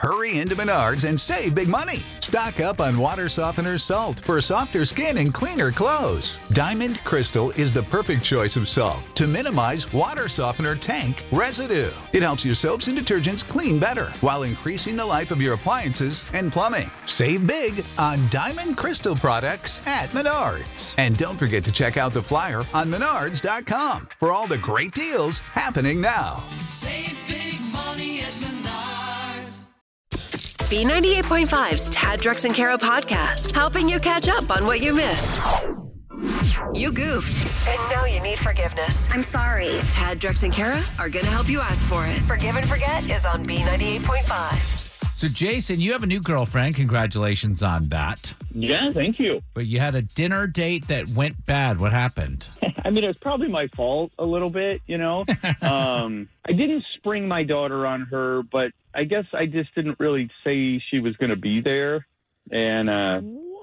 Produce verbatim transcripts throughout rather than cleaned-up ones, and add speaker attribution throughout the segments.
Speaker 1: Hurry into Menards and save big money. Stock up on water softener salt for softer skin and cleaner clothes. Diamond Crystal is the perfect choice of salt to minimize water softener tank residue. It helps your soaps and detergents clean better while increasing the life of your appliances and plumbing. Save big on Diamond Crystal products at Menards. And don't forget to check out the flyer on menards dot com for all the great deals happening now.
Speaker 2: Save big money at Menards.
Speaker 3: B ninety-eight point five's Tad, Drex, and Kara podcast, helping you catch up on what you missed. You goofed, and now you need forgiveness.
Speaker 4: I'm sorry.
Speaker 3: Tad, Drex, and Kara are going to help you ask for it. Forgive and Forget is on B ninety-eight point five.
Speaker 5: So, Jason, you have a new girlfriend. Congratulations on that.
Speaker 6: Yeah, thank you.
Speaker 5: But you had a dinner date that went bad. What happened?
Speaker 6: I mean, it's probably my fault a little bit, you know. um, I didn't spring my daughter on her, but I guess I just didn't really say she was going to be there. And uh,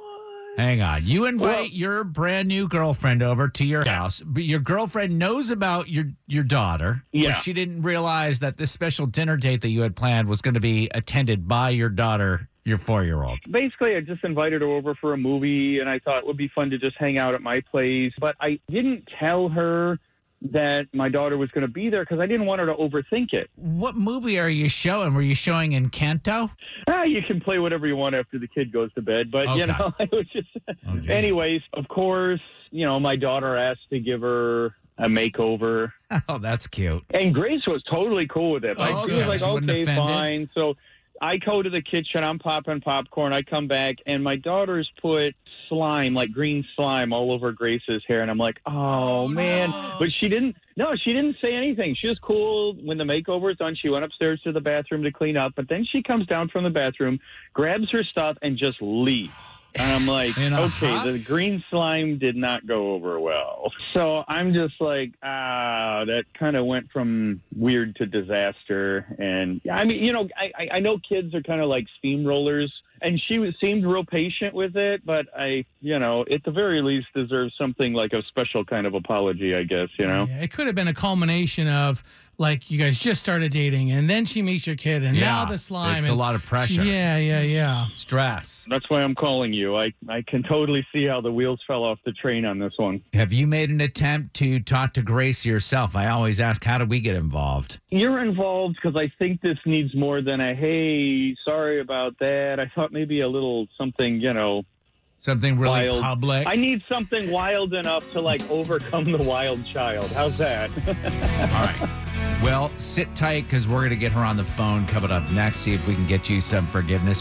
Speaker 5: Hang on. You invite
Speaker 6: Well-
Speaker 5: your brand new girlfriend over to your house, but your girlfriend knows about your, your daughter.
Speaker 6: Yeah.
Speaker 5: But she didn't realize that this special dinner date that you had planned was going to be attended by your daughter, your four-year-old.
Speaker 6: basically, I just invited her over for a movie, and I thought it would be fun to just hang out at my place. But I didn't tell her that my daughter was going to be there because I didn't want her to overthink it.
Speaker 5: What movie are you showing? Were you showing Encanto?
Speaker 6: Ah, you can play whatever you want after the kid goes to bed. But, you
Speaker 5: Okay.
Speaker 6: know, I was just...
Speaker 5: Oh, geez.
Speaker 6: Anyways, of course, you know, my daughter asked to give her a makeover.
Speaker 5: Oh, that's cute.
Speaker 6: And Grace was totally cool with it. Like,
Speaker 5: Oh,
Speaker 6: she
Speaker 5: okay.
Speaker 6: was like,
Speaker 5: She wasn't
Speaker 6: okay,
Speaker 5: offended?
Speaker 6: fine. So I go to the kitchen. I'm popping popcorn. I come back, and my daughter's put slime, like green slime, all over Grace's hair. And I'm like, oh, man. But she didn't. No, she didn't say anything. She was cool. When the makeover was done, she went upstairs to the bathroom to clean up. But then she comes down from the bathroom, grabs her stuff, and just leaves. And I'm like,
Speaker 5: In a
Speaker 6: okay,
Speaker 5: huff?
Speaker 6: the green slime did not go over well. So I'm just like, ah, that kind of went from weird to disaster. And I mean, you know, I, I know kids are kind of like steamrollers, and she was, seemed real patient with it. But I, you know, at the very least deserves something like a special kind of apology, I guess, you know?
Speaker 7: Yeah, it could have been a culmination of, like, you guys just started dating, and then she meets your kid, and now
Speaker 5: Yeah,
Speaker 7: the slime.
Speaker 5: it's a
Speaker 7: and-
Speaker 5: lot of pressure.
Speaker 7: Yeah, yeah, yeah.
Speaker 5: Stress.
Speaker 6: That's why I'm calling you. I, I can totally see how the wheels fell off the train on this one.
Speaker 5: Have you made an attempt to talk to Grace yourself? I always ask, how do we get involved?
Speaker 6: You're involved because I think this needs more than a, hey, sorry about that. I thought maybe a little something, you know,
Speaker 5: Something really
Speaker 6: wild.
Speaker 5: public?
Speaker 6: I need something wild enough to, like, overcome the wild child. How's that?
Speaker 5: All right. Well, sit tight because we're going to get her on the phone coming up next, see if we can get you some forgiveness.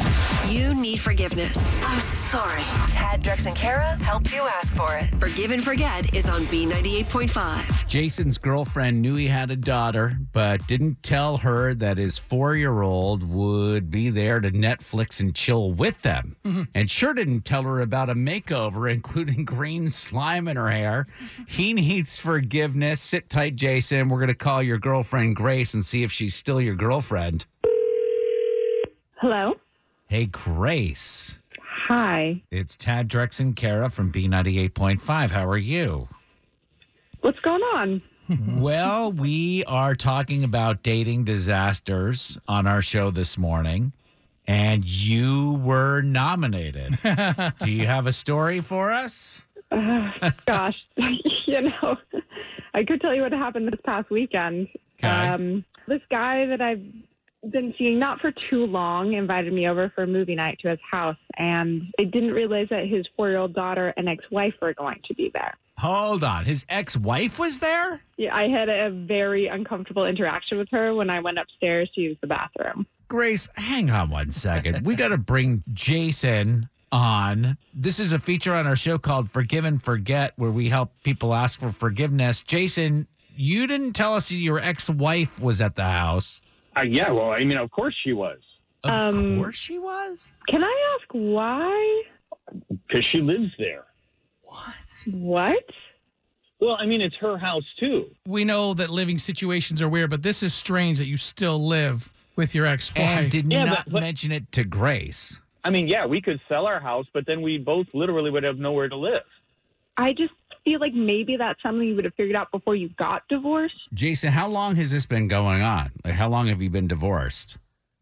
Speaker 3: You need forgiveness. I'm sorry. Tad, Drex, and Kara help you ask for it. Forgive and Forget is on B ninety-eight point five.
Speaker 5: Jason's girlfriend knew he had a daughter, but didn't tell her that his four-year-old would be there to Netflix and chill with them. And sure didn't tell her about a makeover, including green slime in her hair. He needs forgiveness. Sit tight, Jason. We're going to call your girlfriend Grace and see if she's still your girlfriend.
Speaker 8: Hello.
Speaker 5: Hey, Grace.
Speaker 8: Hi.
Speaker 5: It's Tad, Drex, and Kara from B ninety-eight point five. How are you?
Speaker 8: What's going on?
Speaker 5: Well, we are talking about dating disasters on our show this morning, and you were nominated. Do you have a story for us?
Speaker 8: Uh, gosh, you know, I could tell you what happened this past weekend.
Speaker 5: Okay.
Speaker 8: Um, this guy that I've been seeing not for too long invited me over for a movie night to his house, and I didn't realize that his four-year-old daughter and ex-wife were going to be there.
Speaker 5: Hold on. His ex-wife was there?
Speaker 8: Yeah, I had a very uncomfortable interaction with her when I went upstairs to use the bathroom.
Speaker 5: Grace, hang on one second. We got to bring Jason on. This is a feature on our show called Forgive and Forget, where we help people ask for forgiveness. Jason, you didn't tell us your ex-wife was at the house.
Speaker 6: Uh, yeah, well, I mean, of course she was.
Speaker 5: Of
Speaker 8: Um,
Speaker 5: course she was.
Speaker 8: Can I ask why?
Speaker 6: Because she lives there.
Speaker 8: What?
Speaker 6: Well, I mean, it's her house, too.
Speaker 7: We know that living situations are weird, but this is strange that you still live with your ex-wife.
Speaker 5: And did
Speaker 6: Yeah,
Speaker 5: not
Speaker 6: but- but-
Speaker 5: mention it to Grace.
Speaker 6: I mean, yeah, we could sell our house, but then we both literally would have nowhere to live.
Speaker 8: I just feel like maybe that's something you would have figured out before you got divorced.
Speaker 5: Jason, how long has this been going on? Like, how long have you been divorced?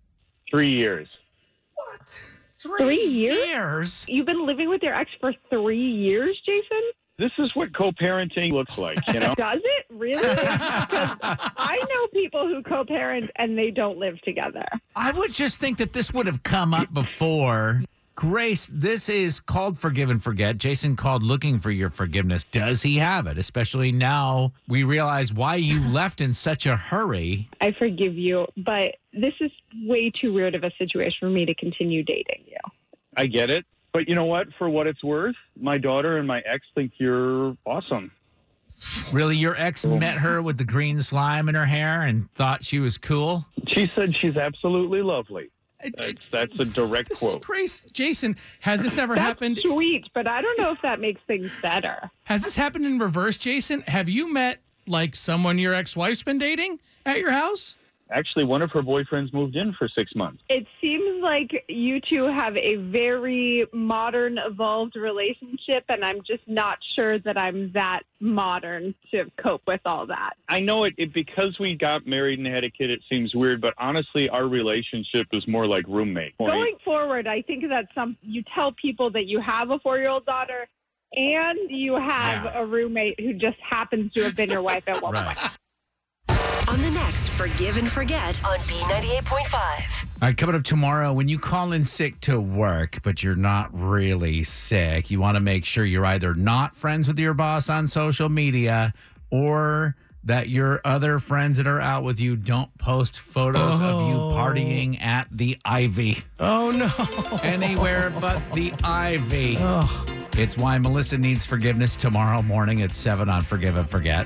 Speaker 6: Three years.
Speaker 8: Three years?
Speaker 7: Years?
Speaker 8: You've been living with your ex for three years, Jason?
Speaker 6: This is what co-parenting looks like, you know?
Speaker 8: Does it really? Because I know people who co-parent and they don't live together.
Speaker 5: I would just think that this would have come up before. Grace, this is called Forgive and Forget. Jason called looking for your forgiveness. Does he have it? Especially now we realize why you left in such a hurry.
Speaker 8: I forgive you, but this is way too weird of a situation for me to continue dating you.
Speaker 6: I get it. But you know what? For what it's worth, my daughter and my ex think you're awesome.
Speaker 5: Really, your ex met her with the green slime in her hair and thought she was cool?
Speaker 6: She said she's absolutely lovely. That's, that's a direct
Speaker 7: This
Speaker 6: quote.
Speaker 7: is crazy. Jason, has this ever
Speaker 8: That's
Speaker 7: happened?
Speaker 8: sweet, but I don't know if that makes things better.
Speaker 7: Has this happened in reverse, Jason? Have you met like someone your ex-wife's been dating at your house?
Speaker 6: Actually, one of her boyfriends moved in for six months.
Speaker 8: It seems like you two have a very modern, evolved relationship, and I'm just not sure that I'm that modern to cope with all that.
Speaker 6: I know it, it because we got married and had a kid, it seems weird, but honestly, our relationship is more like roommate.
Speaker 8: Going forward, I think that some you tell people that you have a four-year-old daughter and you have
Speaker 5: Yes.
Speaker 8: a roommate who just happens to have been your wife at one
Speaker 5: Right.
Speaker 8: point.
Speaker 3: On the next Forgive and Forget on B ninety-eight point five.
Speaker 5: All right, coming up tomorrow, when you call in sick to work, but you're not really sick, you want to make sure you're either not friends with your boss on social media or that your other friends that are out with you don't post photos of you
Speaker 7: Oh.
Speaker 5: partying at the Ivy.
Speaker 7: Oh, no.
Speaker 5: Anywhere but the Ivy.
Speaker 7: Oh.
Speaker 5: It's why Melissa needs forgiveness tomorrow morning at seven on Forgive and Forget.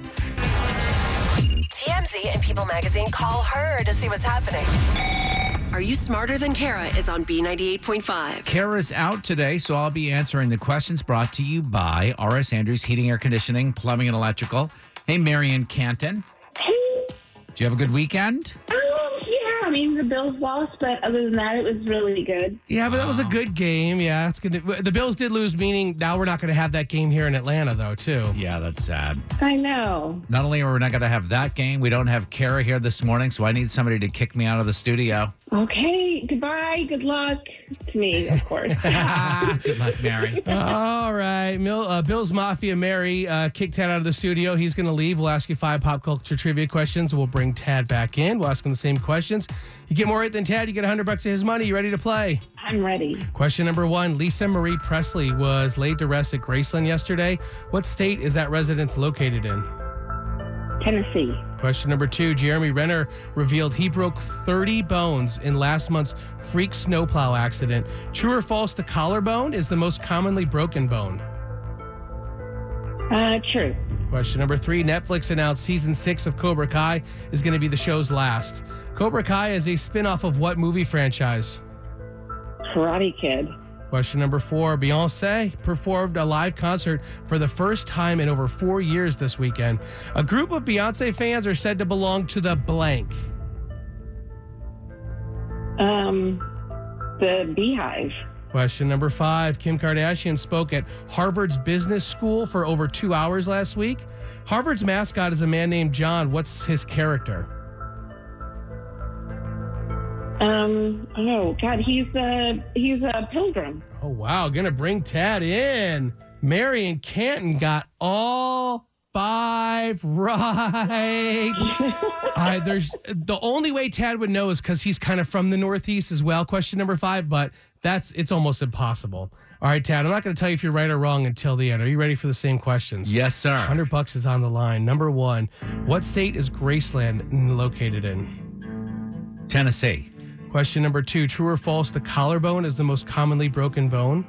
Speaker 3: T M Z and People Magazine call her to see what's happening. Are You Smarter Than Kara is on B ninety-eight point five.
Speaker 5: Kara's out today, so I'll be answering the questions brought to you by R S Andrews Heating, Air Conditioning, Plumbing, and Electrical. Hey, Marion Canton.
Speaker 4: Hey,
Speaker 5: Did you have a good weekend?
Speaker 4: um, yeah, I mean, the Bills lost, but other than that, it was really good.
Speaker 7: Yeah, but that was a good game. Yeah, it's good. To, the Bills did lose, meaning now we're not going to have that game here in Atlanta, though, too.
Speaker 5: Yeah, that's sad.
Speaker 4: I know.
Speaker 5: Not only are we not going to have that game, we don't have Kara here this morning, so I need somebody to kick me out of the studio.
Speaker 4: Okay, goodbye, good luck to me, of course.
Speaker 5: Good luck, Mary.
Speaker 7: All right. Mil, uh, Bill's Mafia Mary uh, kicked Tad out of the studio. He's going to leave. We'll ask you five pop culture trivia questions. We'll bring Tad back in. We'll ask him the same questions. You get more right than Tad, you get one hundred bucks of his money. You ready to play?
Speaker 4: I'm ready.
Speaker 7: Question number one. Lisa Marie Presley was laid to rest at Graceland yesterday. What state is that residence located in?
Speaker 4: Tennessee.
Speaker 7: Question number two. Jeremy Renner revealed he broke thirty bones in last month's freak snowplow accident. True or false, the collarbone is the most commonly broken bone?
Speaker 4: Uh, true.
Speaker 7: Question number three. Netflix announced season six of Cobra Kai is going to be the show's last. Cobra Kai is a spin-off of what movie franchise?
Speaker 4: Karate Kid.
Speaker 7: Question number four. Beyonce performed a live concert for the first time in over four years this weekend. A group of Beyonce fans are said to belong to the blank.
Speaker 4: Um, the Beehive.
Speaker 7: Question number five. Kim Kardashian spoke at Harvard's business school for over two hours last week. Harvard's mascot is a man named John. What's his character?
Speaker 4: Um, oh, God, he's a, he's a pilgrim.
Speaker 7: Oh, wow. Gonna bring Tad in. Marion Canton got all five right. All right, there's the only way Tad would know is because he's kind of from the Northeast as well. Question number five, but that's it's almost impossible. All right, Tad, I'm not going to tell you if you're right or wrong until the end. Are you ready for the same questions?
Speaker 5: Yes, sir.
Speaker 7: one hundred bucks is on the line. Number one, what state is Graceland located in?
Speaker 5: Tennessee.
Speaker 7: Question number two, true or false, the collarbone is the most commonly broken bone?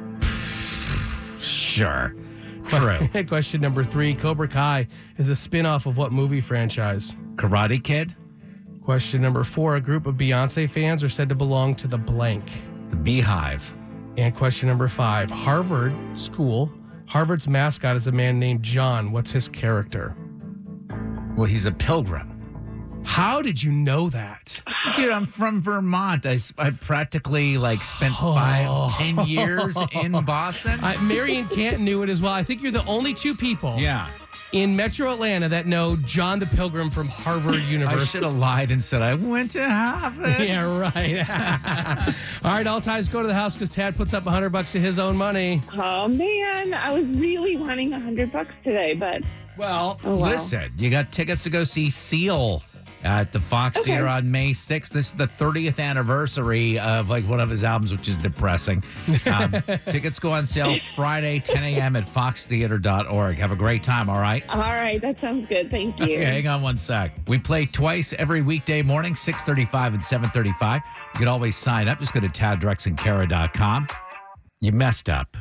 Speaker 5: Sure. True.
Speaker 7: Question number three, Cobra Kai is a spin-off of what movie franchise?
Speaker 5: Karate Kid.
Speaker 7: Question number four, a group of Beyonce fans are said to belong to the blank.
Speaker 5: The Beehive.
Speaker 7: And question number five, Harvard School. Harvard's mascot is a man named John. What's his character?
Speaker 5: Well, he's a pilgrim.
Speaker 7: How did you know that?
Speaker 5: Dude, I'm from Vermont. I, s- I practically like spent five, ten years in Boston.
Speaker 7: Uh, Mary and Canton knew it as well. I think you're the only two people
Speaker 5: yeah.
Speaker 7: in Metro Atlanta that know John the Pilgrim from Harvard
Speaker 5: I
Speaker 7: University.
Speaker 5: should have lied and said I went to Harvard.
Speaker 7: Yeah, right. All right, all ties go to the house because Tad puts up a hundred bucks of his own money.
Speaker 4: Oh man, I was really wanting a hundred bucks today, but
Speaker 5: Well,
Speaker 4: Oh, wow.
Speaker 5: listen, you got tickets to go see Seal at the Fox
Speaker 4: Okay.
Speaker 5: Theater on May sixth. This is the thirtieth anniversary of like one of his albums, which is depressing. Um, tickets go on sale Friday, ten a.m. at fox theater dot org. Have a great time, all right?
Speaker 4: all right, that sounds good. Thank you.
Speaker 5: Okay, hang on one sec. We play twice every weekday morning, six thirty-five and seven thirty-five. You can always sign up. Just go to tad drex and kara dot com. You messed up.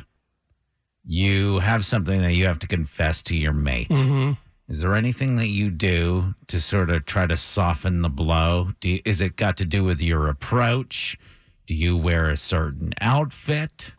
Speaker 5: You have something that you have to confess to your mate.
Speaker 7: Mm-hmm.
Speaker 5: Is there anything that you do to sort of try to soften the blow? Do you, is it got to do with your approach? Do you wear a certain outfit?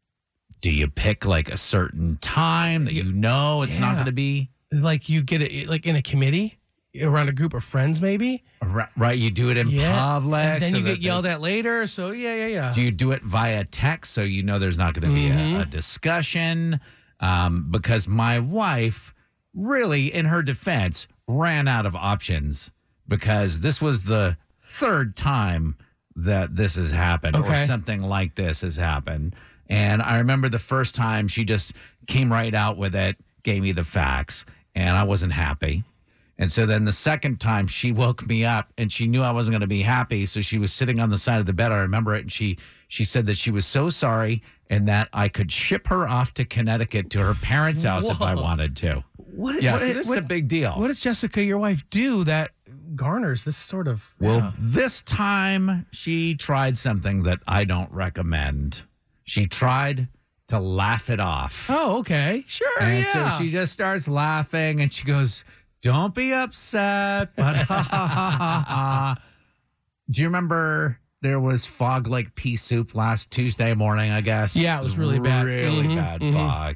Speaker 5: Do you pick like a certain time that you know it's not
Speaker 7: Yeah.
Speaker 5: going to be?
Speaker 7: Like you get it like in a committee around a group of friends, maybe.
Speaker 5: Right, right, you do it in
Speaker 7: Yeah.
Speaker 5: public.
Speaker 7: And then
Speaker 5: so
Speaker 7: you
Speaker 5: that
Speaker 7: get yelled at later. So yeah, yeah, yeah.
Speaker 5: they- Do you do it via text so you know there's not going to be
Speaker 7: Mhm.
Speaker 5: a, a discussion? Um, because my wife, really, in her defense, ran out of options because this was the third time that this has happened or
Speaker 7: Okay.
Speaker 5: something like this has happened. And I remember the first time she just came right out with it, gave me the facts, and I wasn't happy. And so then the second time she woke me up and she knew I wasn't going to be happy. So she was sitting on the side of the bed. I remember it. And she, she said that she was so sorry and that I could ship her off to Connecticut to her parents' house if I
Speaker 7: Whoa.
Speaker 5: wanted to.
Speaker 7: What?
Speaker 5: Yeah,
Speaker 7: what,
Speaker 5: so this is
Speaker 7: what-
Speaker 5: a big deal.
Speaker 7: What does Jessica, your wife, do that garners this sort of?
Speaker 5: Well,
Speaker 7: yeah.
Speaker 5: this time she tried something that I don't recommend. She tried to laugh it off.
Speaker 7: Oh, okay, sure,
Speaker 5: And
Speaker 7: yeah.
Speaker 5: so she just starts laughing and she goes, "Don't be upset." But ha ha ha ha ha. Do you remember there was fog like pea soup last Tuesday morning, I guess?
Speaker 7: Yeah, it was really bad.
Speaker 5: Really
Speaker 7: Mhm,
Speaker 5: bad
Speaker 7: mhm.
Speaker 5: fog.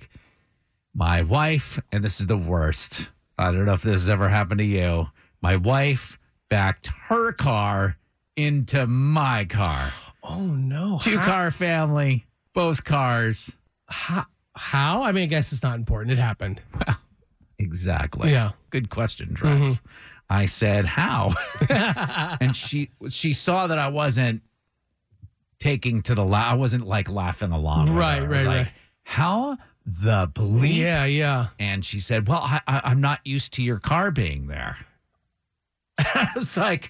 Speaker 5: My wife, and this is the worst. I don't know if this has ever happened to you. My wife backed her car into my car.
Speaker 7: Oh no,
Speaker 5: Two
Speaker 7: How-
Speaker 5: car family, both cars.
Speaker 7: How, how? I mean, I guess it's not important. It happened.
Speaker 5: Exactly.
Speaker 7: Yeah.
Speaker 5: Good question, Drex.
Speaker 7: Mhm.
Speaker 5: I said, "How?" and she she saw that I wasn't taking to the la- I wasn't like laughing along. with
Speaker 7: Right,
Speaker 5: her. I was
Speaker 7: right,
Speaker 5: like,
Speaker 7: right.
Speaker 5: How the bleep?
Speaker 7: Yeah, yeah.
Speaker 5: And she said, "Well, I, I, I'm not used to your car being there." I was like,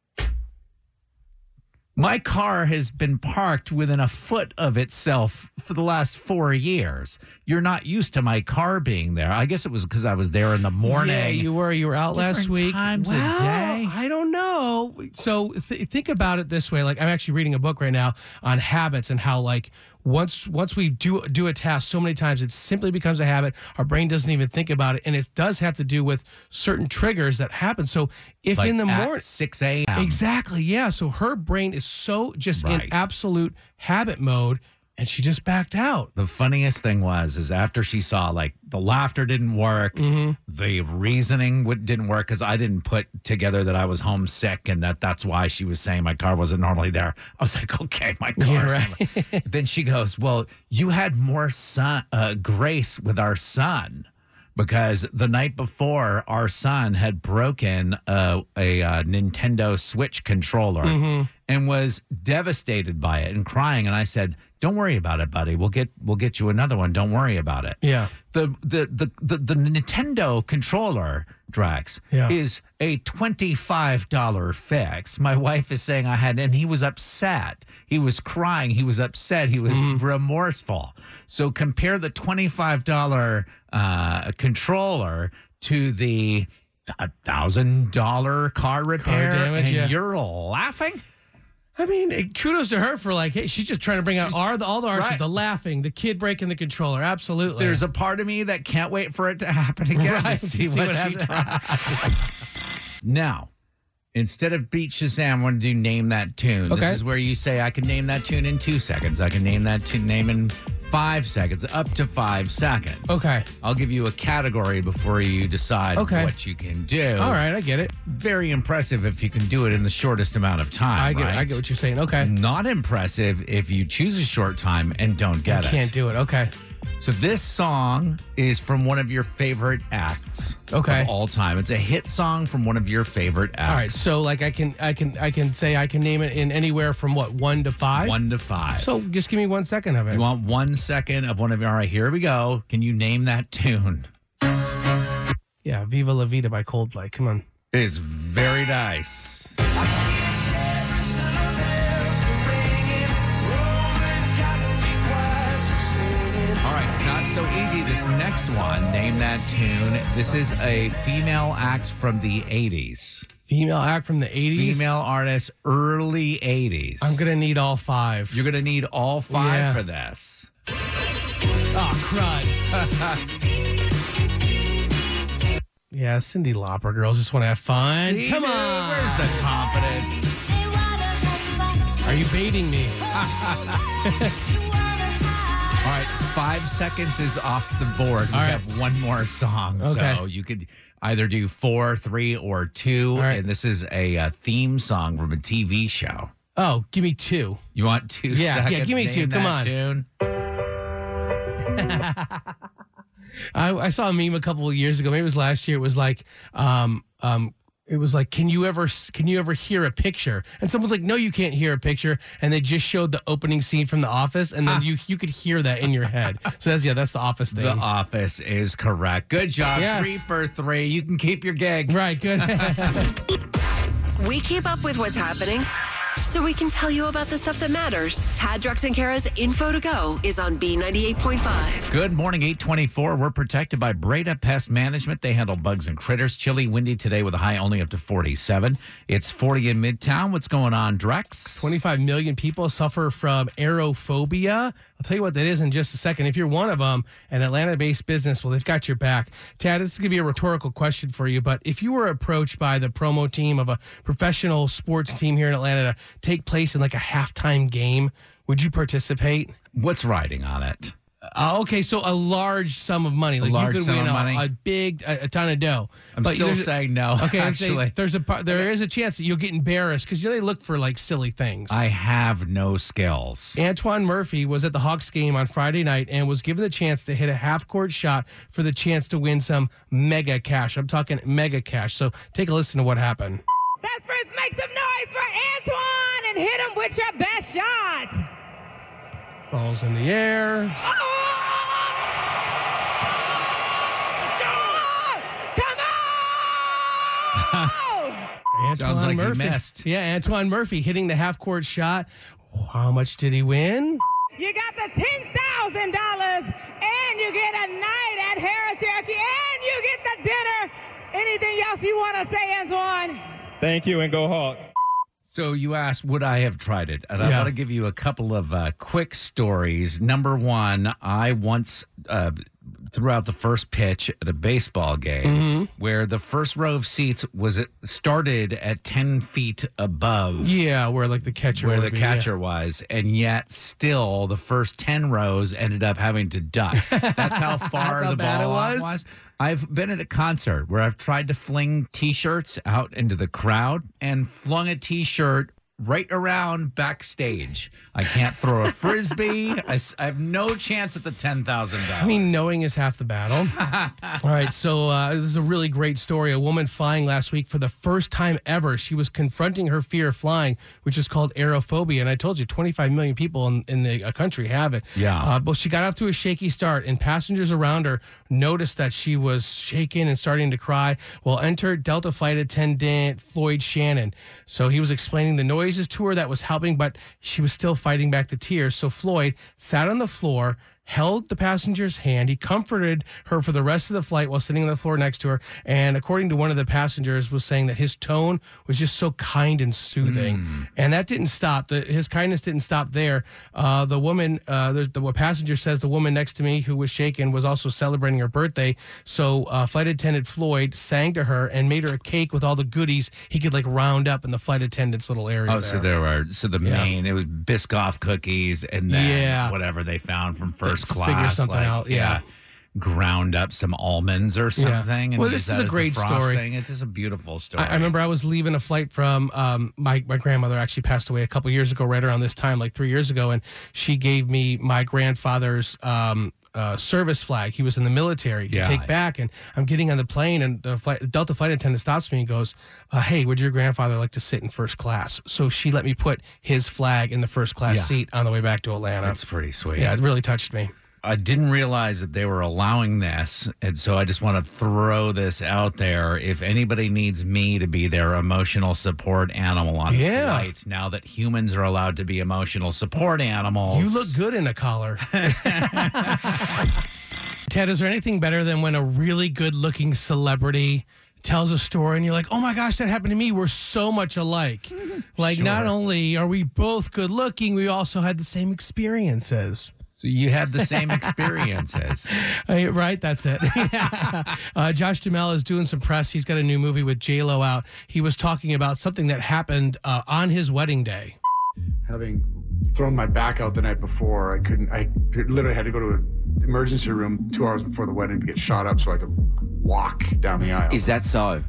Speaker 5: my car has been parked within a foot of itself for the last four years. You're not used to my car being there. I guess it was because I was there in the morning.
Speaker 7: Yeah, you were. You were out last
Speaker 5: Different
Speaker 7: week.
Speaker 5: times a
Speaker 7: Well,
Speaker 5: day.
Speaker 7: I don't know. So th- think about it this way. Like I'm actually reading a book right now on habits and how like once once we do do a task so many times, it simply becomes a habit. Our brain doesn't even think about it, and it does have to do with certain triggers that happen. So if
Speaker 5: like
Speaker 7: in the
Speaker 5: at
Speaker 7: morning.
Speaker 5: six a.m.
Speaker 7: Exactly. Yeah. So her brain is so just in
Speaker 5: Right.
Speaker 7: absolute habit mode, and she just backed out.
Speaker 5: The funniest thing was, is after she saw like the laughter didn't work,
Speaker 7: Mm-hmm.
Speaker 5: the reasoning would, didn't work because I didn't put together that I was homesick and that that's why she was saying my car wasn't normally there. I was like, okay, my car.
Speaker 7: Yeah, right.
Speaker 5: Then she goes, well, you had more son, uh, grace with our son. Because the night before, our son had broken uh, a uh, Nintendo Switch controller
Speaker 7: Mm-hmm.
Speaker 5: and was devastated by it and crying. And I said, "Don't worry about it, buddy. We'll get we'll get you another one. Don't worry about it."
Speaker 7: Yeah.
Speaker 5: The the the the, the Nintendo controller, Drax,
Speaker 7: Yeah.
Speaker 5: is a twenty-five dollars fix. My wife is saying I had, and he was upset. He was crying. He was upset. He was
Speaker 7: Mm-hmm.
Speaker 5: remorseful. So compare the twenty-five dollars uh, controller to the one thousand dollars car repair,
Speaker 7: damage,
Speaker 5: and
Speaker 7: yeah.
Speaker 5: you're laughing?
Speaker 7: I mean, eh, kudos to her for like, hey, she's just trying to bring out all the, all the arson,
Speaker 5: right.
Speaker 7: the laughing, the kid breaking the controller. Absolutely.
Speaker 5: There's a part of me that can't wait for it to happen again
Speaker 7: Right,
Speaker 5: to see,
Speaker 7: to see
Speaker 5: what,
Speaker 7: what
Speaker 5: she
Speaker 7: happens.
Speaker 5: tries. Now, instead of Beat Shazam, I want to do Name That Tune.
Speaker 7: Okay.
Speaker 5: This is where you say, I can name that tune in two seconds. I can name that tune, name in five seconds, up to five seconds.
Speaker 7: Okay.
Speaker 5: I'll give you a category before you decide
Speaker 7: Okay.
Speaker 5: what you can do.
Speaker 7: All right, I get it.
Speaker 5: Very impressive if you can do it in the shortest amount of time.
Speaker 7: I get
Speaker 5: right?
Speaker 7: I get what you're saying. Okay.
Speaker 5: Not impressive if you choose a short time and don't get
Speaker 7: I
Speaker 5: it.
Speaker 7: can't do it. Okay.
Speaker 5: So this song is from one of your favorite acts
Speaker 7: Okay.
Speaker 5: of all time. It's a hit song from one of your favorite acts.
Speaker 7: All right. So like I can I can I can say I can name it in anywhere from what one to five.
Speaker 5: One to five.
Speaker 7: So just give me one second of it.
Speaker 5: You want one second of one of your. All right, here we go. Can you name that tune?
Speaker 7: Yeah, Viva La Vida by Coldplay. Come on.
Speaker 5: It is very nice. All right, not so easy. This next one, name that tune. This is a female act from the eighties.
Speaker 7: Female act from the eighties.
Speaker 5: Female artist, early eighties.
Speaker 7: I'm gonna need all five.
Speaker 5: You're going to need all five
Speaker 7: Yeah.
Speaker 5: for this.
Speaker 7: Oh, crud. Yeah, Cyndi Lauper girls just want to have fun.
Speaker 5: See,
Speaker 7: Come
Speaker 5: dude,
Speaker 7: on.
Speaker 5: Where's the confidence?
Speaker 7: Are you baiting me?
Speaker 5: All right, five seconds is off the board. We
Speaker 7: All right.
Speaker 5: have one more song.
Speaker 7: Okay.
Speaker 5: So you could either do four, three, or two.
Speaker 7: All right.
Speaker 5: And this is a, uh theme song from a T V show.
Speaker 7: Oh, give me two.
Speaker 5: You want two
Speaker 7: Yeah, yeah,
Speaker 5: seconds?
Speaker 7: give me
Speaker 5: Name
Speaker 7: two. Come
Speaker 5: that
Speaker 7: on.
Speaker 5: Tune?
Speaker 7: I, I saw a meme a couple of years ago. Maybe it was last year. It was like, um, um, it was like, can you ever, can you ever hear a picture? And someone's like, no, you can't hear a picture. And they just showed the opening scene from The Office, and then you you could hear that in your head. So that's yeah, that's The Office thing.
Speaker 5: The Office is correct. Good job.
Speaker 7: Yes.
Speaker 5: Three for three. You can keep your gig.
Speaker 7: Right. Good.
Speaker 3: We keep up with what's happening so we can tell you about the stuff that matters. Tad, Drex, and Kara's Info to Go is on B ninety-eight point five.
Speaker 5: Good morning, eight twenty-four. We're protected by Breda Pest Management. They handle bugs and critters. Chilly, windy today with a high only up to forty-seven. It's forty in Midtown. What's going on, Drex?
Speaker 7: twenty-five million people suffer from aerophobia. I'll tell you what that is in just a second. If you're one of them, an Atlanta-based business, well, they've got your back. Tad, this is going to be a rhetorical question for you, but if you were approached by the promo team of a professional sports team here in Atlanta to take place in like a halftime game, would you participate?
Speaker 5: What's riding on it?
Speaker 7: Uh, okay, so a large sum of money. Like
Speaker 5: large
Speaker 7: you could
Speaker 5: sum
Speaker 7: win
Speaker 5: of
Speaker 7: a,
Speaker 5: money?
Speaker 7: a big, a, a ton of dough.
Speaker 5: I'm
Speaker 7: But
Speaker 5: still
Speaker 7: there's a-
Speaker 5: saying no.
Speaker 7: Okay, I'm saying
Speaker 5: actually.
Speaker 7: there's a par- there is a chance that you'll get embarrassed because you know, they look for like silly things.
Speaker 5: I have no skills.
Speaker 7: Antoine Murphy was at the Hawks game on Friday night and was given the chance to hit a half-court shot for the chance to win some mega cash. I'm talking mega cash. So take a listen to what happened.
Speaker 9: Best friends, make some noise for Antoine and hit him with your best shot.
Speaker 7: Balls in the air.
Speaker 9: Oh! Come on!
Speaker 7: Antoine
Speaker 5: Sounds like you
Speaker 7: Murphy.
Speaker 5: missed.
Speaker 7: Yeah, Antoine Murphy hitting the half-court shot. How much did he win?
Speaker 9: You got the ten thousand dollars, and you get a night at Harris Cherokee, and you get the dinner. Anything else you want to say, Antoine?
Speaker 10: Thank you, and go Hawks.
Speaker 5: So you asked, would I have tried it? And I
Speaker 7: Yeah.
Speaker 5: want to give you a couple of uh, quick stories. Number one, I once uh, threw out the first pitch at a baseball game
Speaker 7: Mm-hmm.
Speaker 5: where the first row of seats was started at ten feet above
Speaker 7: Yeah, where like the catcher
Speaker 5: where
Speaker 7: would
Speaker 5: the
Speaker 7: be,
Speaker 5: catcher was, and yet still the first ten rows ended up having to duck. That's how far
Speaker 7: how
Speaker 5: the
Speaker 7: bad
Speaker 5: ball
Speaker 7: it
Speaker 5: off
Speaker 7: was?
Speaker 5: was. I've been at a concert where I've tried to fling T-shirts out into the crowd and flung a T-shirt right around backstage. I can't throw a frisbee. I, s- I have no chance at the ten thousand dollars.
Speaker 7: I mean, knowing is half the battle. All right, so uh, this is a really great story. A woman flying last week for the first time ever. She was confronting her fear of flying, which is called aerophobia. And I told you, twenty-five million people in, in the uh, country have it.
Speaker 5: Yeah.
Speaker 7: Uh, but she got off to a shaky start, and passengers around her noticed that she was shaking and starting to cry. Well, enter Delta flight attendant Floyd Shannon. So he was explaining the noises to her that was helping, but she was still fighting back the tears. So Floyd sat on the floor, held the passenger's hand. He comforted her for the rest of the flight while sitting on the floor next to her. And according to one of the passengers, was saying that his tone was just so kind and soothing.
Speaker 5: Mm.
Speaker 7: And that didn't stop. The, his kindness didn't stop there. Uh, the woman, uh, the, the passenger says the woman next to me who was shaken was also celebrating her birthday. So uh, flight attendant Floyd sang to her and made her a cake with all the goodies he could like round up in the flight attendant's little area.
Speaker 5: Oh,
Speaker 7: there.
Speaker 5: so there were so the
Speaker 7: Yeah.
Speaker 5: main it was Biscoff cookies and then
Speaker 7: Yeah.
Speaker 5: whatever they found from first first class.
Speaker 7: Figure something
Speaker 5: like,
Speaker 7: out. Yeah.
Speaker 5: Ground up some almonds or something. And
Speaker 7: Well,
Speaker 5: use
Speaker 7: this is
Speaker 5: that
Speaker 7: a
Speaker 5: as the
Speaker 7: great story.
Speaker 5: frosting. It is a beautiful story.
Speaker 7: I, I remember I was leaving a flight from um, my my grandmother actually passed away a couple years ago, right around this time, like three years ago, and she gave me my grandfather's um, uh, service flag. He was in the military to
Speaker 5: Yeah.
Speaker 7: take back, and I'm getting on the plane, and the flight, Delta flight attendant stops me and goes, uh, "Hey, would your grandfather like to sit in first class?" So she let me put his flag in the first class
Speaker 5: Yeah.
Speaker 7: seat on the way back to Atlanta.
Speaker 5: That's pretty sweet.
Speaker 7: Yeah, it really touched me.
Speaker 5: I didn't realize that they were allowing this. And so I just want to throw this out there. If anybody needs me to be their emotional support animal on
Speaker 7: Yeah.
Speaker 5: flights, now that humans are allowed to be emotional support animals.
Speaker 7: You look good in a collar. Ted, is there anything better than when a really good-looking celebrity tells a story and you're like, oh my gosh, that happened to me. We're so much alike. Like,
Speaker 5: Sure.
Speaker 7: not only are we both good-looking, we also had the same experiences.
Speaker 5: So you had the same experiences.
Speaker 7: Uh, right, that's it. Yeah. uh, Josh Duhamel is doing some press. He's got a new movie with J-Lo out. He was talking about something that happened uh, on his wedding day.
Speaker 10: Having thrown my back out the night before, I couldn't, I literally had to go to an emergency room two hours before the wedding to get shot up so I could walk down the aisle.
Speaker 11: Is that so?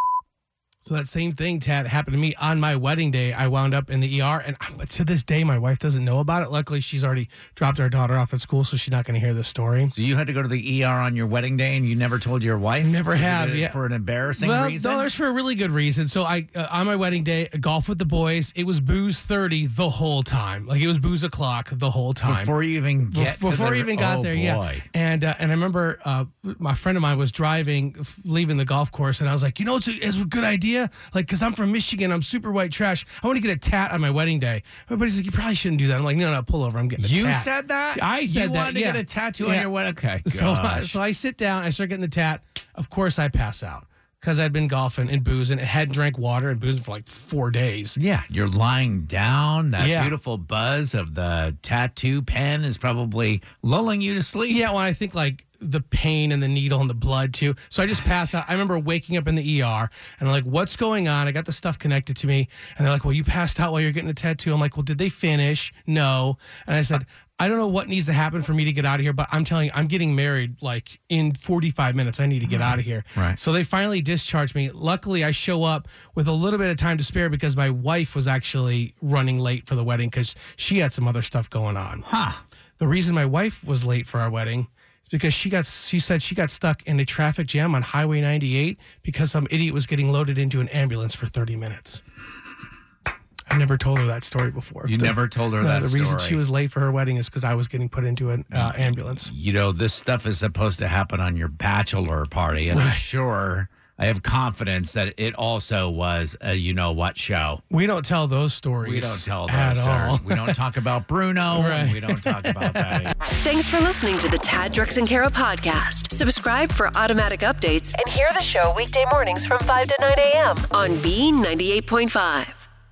Speaker 7: So that same thing, Ted, happened to me on my wedding day. I wound up in the E R, and I- to this day, my wife doesn't know about it. Luckily, she's already dropped our daughter off at school, so she's not going to hear this story.
Speaker 5: So you had to go to the E R on your wedding day and you never told your wife?
Speaker 7: Never
Speaker 5: Was it
Speaker 7: have,
Speaker 5: a-
Speaker 7: yeah.
Speaker 5: For an embarrassing
Speaker 7: Well,
Speaker 5: reason?
Speaker 7: no, there's for a really good reason. So I, uh, on my wedding day, golf with the boys. It was booze thirty the whole time. Like it was booze o'clock the whole time.
Speaker 5: Before you even get
Speaker 7: Bef- before
Speaker 5: to the,
Speaker 7: I even got
Speaker 5: oh,
Speaker 7: there,
Speaker 5: boy.
Speaker 7: yeah. And uh, and I remember uh, my friend of mine was driving, f- leaving the golf course, and I was like, you know, it's a, it's a good idea, like because I'm from Michigan, I'm super white trash. I want to get a tat on my wedding day. Everybody's like, you probably shouldn't do that. I'm like, no, no, pull over. I'm getting a
Speaker 5: You
Speaker 7: tat.
Speaker 5: said that?
Speaker 7: I said
Speaker 5: you
Speaker 7: that.
Speaker 5: wanted
Speaker 7: yeah.
Speaker 5: to get a tattoo on
Speaker 7: Yeah.
Speaker 5: your wedding? Okay.
Speaker 7: So,
Speaker 5: gosh.
Speaker 7: so I sit down, I start getting the tat. Of course, I pass out because I'd been golfing and boozing and hadn't drank water and boozing for like four days.
Speaker 5: Yeah, you're lying down. That
Speaker 7: Yeah.
Speaker 5: beautiful buzz of the tattoo pen is probably lulling you to sleep.
Speaker 7: Yeah, when I think like the pain and the needle and the blood too. So I just passed out. I remember waking up in the E R and I'm like, what's going on? I got the stuff connected to me. And they're like, well, you passed out while you're getting a tattoo. I'm like, well, did they finish? No. And I said, I don't know what needs to happen for me to get out of here, but I'm telling you, I'm getting married like in forty-five minutes. I need to get out of here.
Speaker 5: Right.
Speaker 7: So they finally discharged me. Luckily, I show up with a little bit of time to spare because my wife was actually running late for the wedding because she had some other stuff going on.
Speaker 5: Huh.
Speaker 7: The reason my wife was late for our wedding is because she got she said she got stuck in a traffic jam on Highway ninety-eight because some idiot was getting loaded into an ambulance for thirty minutes. I never told her that story before.
Speaker 5: You
Speaker 7: The-
Speaker 5: never told her
Speaker 7: no,
Speaker 5: that
Speaker 7: the
Speaker 5: story.
Speaker 7: reason she was late for her wedding is because I was getting put into an uh, ambulance.
Speaker 5: You know, this stuff is supposed to happen on your bachelor party, and I'm
Speaker 7: Right.
Speaker 5: sure I have confidence that it also was a you know what show.
Speaker 7: We don't tell those stories.
Speaker 5: We don't tell
Speaker 7: at
Speaker 5: those
Speaker 7: all.
Speaker 5: stories. We don't talk about Bruno.
Speaker 7: Right.
Speaker 5: And we don't talk about that. either.
Speaker 3: Thanks for listening to the Tad, Drex, and Kara podcast. Subscribe for automatic updates and hear the show weekday mornings from five to nine a.m. on B ninety-eight point five.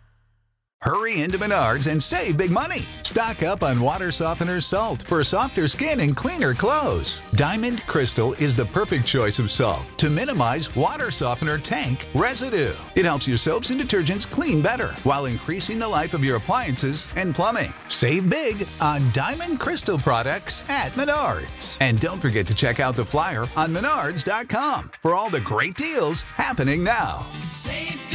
Speaker 1: Hurry into Menards and save big money. Stock up on water softener salt for softer skin and cleaner clothes. Diamond Crystal is the perfect choice of salt to minimize water softener tank residue. It helps your soaps and detergents clean better while increasing the life of your appliances and plumbing. Save big on Diamond Crystal products at Menards. And don't forget to check out the flyer on menards dot com for all the great deals happening now.
Speaker 2: Save